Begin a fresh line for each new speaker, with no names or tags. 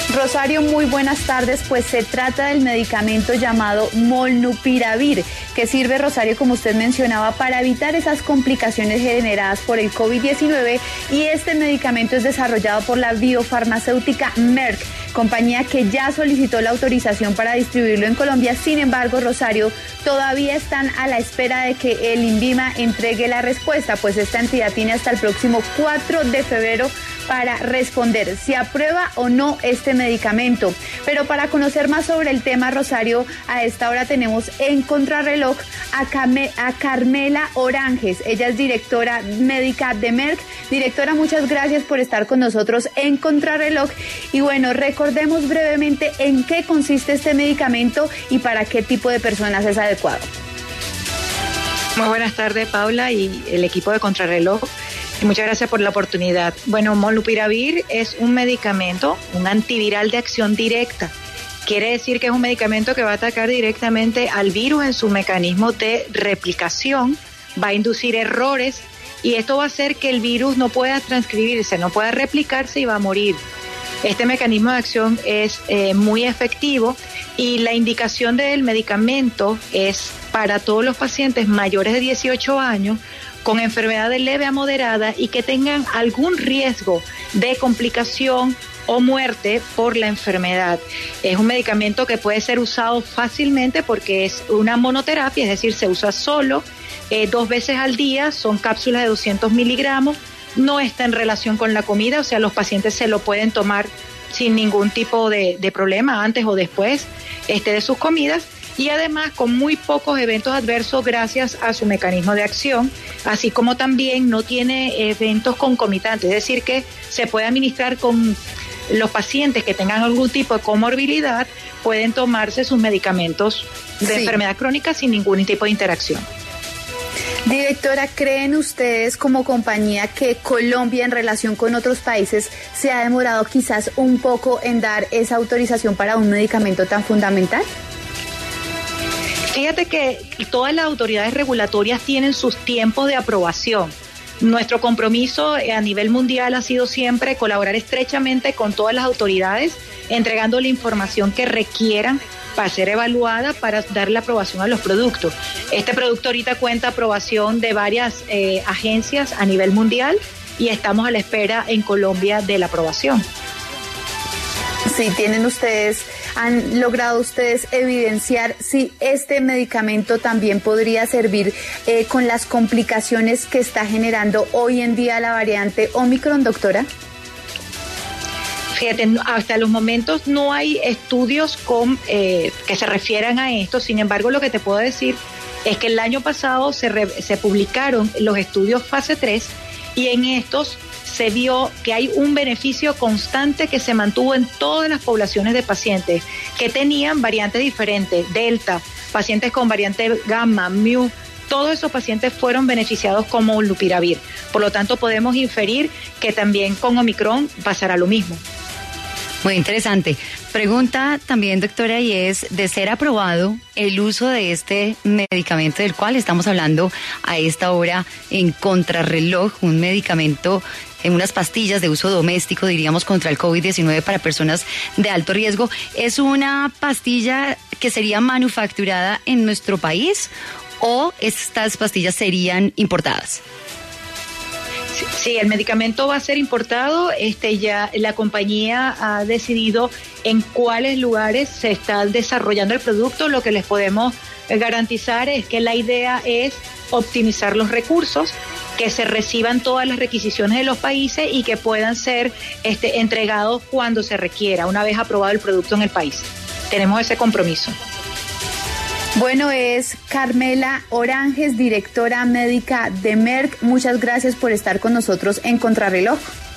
Rosario, muy buenas tardes. Pues se trata del medicamento llamado Molnupiravir, que sirve, Rosario, como usted mencionaba, para evitar esas complicaciones generadas por el COVID-19, y este medicamento es desarrollado por la biofarmacéutica Merck, compañía que ya solicitó la autorización para distribuirlo en Colombia. Sin embargo, Rosario, todavía están a la espera de que el INVIMA entregue la respuesta, pues esta entidad tiene hasta el próximo 4 de febrero para responder si aprueba o no este medicamento. Pero para conocer más sobre el tema, Rosario, a esta hora tenemos en contrarreloj a Carmela Oranges. Ella es directora médica de Merck. Directora, muchas gracias por estar con nosotros en contrarreloj. Y bueno, recordemos brevemente en qué consiste este medicamento y para qué tipo de personas es adecuado.
Muy buenas tardes, Paula y el equipo de Contrarreloj. Muchas gracias por la oportunidad. Bueno, Molnupiravir es un medicamento, un antiviral de acción directa. Quiere decir que es un medicamento que va a atacar directamente al virus en su mecanismo de replicación, va a inducir errores y esto va a hacer que el virus no pueda transcribirse, no pueda replicarse y va a morir. Este mecanismo de acción es muy efectivo y la indicación del medicamento es para todos los pacientes mayores de 18 años con enfermedades leve a moderada y que tengan algún riesgo de complicación o muerte por la enfermedad. Es un medicamento que puede ser usado fácilmente porque es una monoterapia, es decir, se usa solo 2 veces al día, son cápsulas de 200 miligramos, no está en relación con la comida, o sea, los pacientes se lo pueden tomar sin ningún tipo de problema antes o después de sus comidas. Y además con muy pocos eventos adversos gracias a su mecanismo de acción, así como también no tiene eventos concomitantes, es decir, que se puede administrar con los pacientes que tengan algún tipo de comorbilidad, pueden tomarse sus medicamentos de enfermedad crónica sin ningún tipo de interacción.
Directora, ¿creen ustedes como compañía que Colombia en relación con otros países se ha demorado quizás un poco en dar esa autorización para un medicamento tan fundamental?
Fíjate que todas las autoridades regulatorias tienen sus tiempos de aprobación. Nuestro compromiso a nivel mundial ha sido siempre colaborar estrechamente con todas las autoridades, entregando la información que requieran para ser evaluada, para dar la aprobación a los productos. Este producto ahorita cuenta aprobación de varias agencias a nivel mundial y estamos a la espera en Colombia de la aprobación.
Sí, han logrado ustedes evidenciar si este medicamento también podría servir con las complicaciones que está generando hoy en día la variante Omicron, doctora.
Fíjate, hasta los momentos no hay estudios que se refieran a esto. Sin embargo, lo que te puedo decir es que el año pasado se publicaron los estudios fase 3 y en estos se vio que hay un beneficio constante que se mantuvo en todas las poblaciones de pacientes que tenían variantes diferentes, Delta, pacientes con variante Gamma, Mu. Todos esos pacientes fueron beneficiados con Molnupiravir. Por lo tanto, podemos inferir que también con Omicron pasará lo mismo.
Muy interesante. Pregunta también, doctora, y es, de ser aprobado el uso de este medicamento del cual estamos hablando a esta hora en Contrarreloj, un medicamento en unas pastillas de uso doméstico, diríamos, contra el COVID-19 para personas de alto riesgo, ¿es una pastilla que sería manufacturada en nuestro país o estas pastillas serían importadas?
Sí, el medicamento va a ser importado. Ya la compañía ha decidido en cuáles lugares se está desarrollando el producto. Lo que les podemos garantizar es que la idea es optimizar los recursos, que se reciban todas las requisiciones de los países y que puedan ser entregados cuando se requiera, una vez aprobado el producto en el país. Tenemos ese compromiso.
Bueno, es Carmela Oranges, directora médica de Merck. Muchas gracias por estar con nosotros en Contrarreloj.